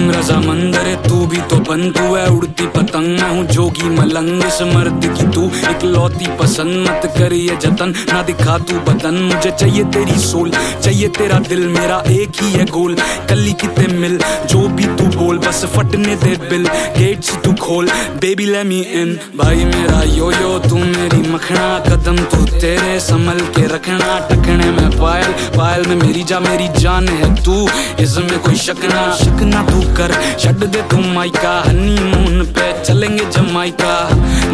रजामंदर है तू भी तो बन, तू है उड़ती पतंग, मैं हूँ जोगी मलंग, इस मर्द की तू इकलौती पसंद, मत कर ये जतन, ना दिखा तू बदन, मुझे चाहिए तेरी सोल, चाहिए तेरा दिल, मेरा एक ही है गोल, कली किते मिल, जो भी तू बोल, बस फटने दे बिल, गेट्स तू खोल, बेबी लेट मी इन, भाई मेरा यो यो तू मेरी मखना, कदम तू तेरे संभल के रखना, टकने में पायल, पायल में मेरी जान है तू, इसमें कोई शक ना तू कर, छड़ दे तू माइका, हनीमून पे चलेंगे जमाइका।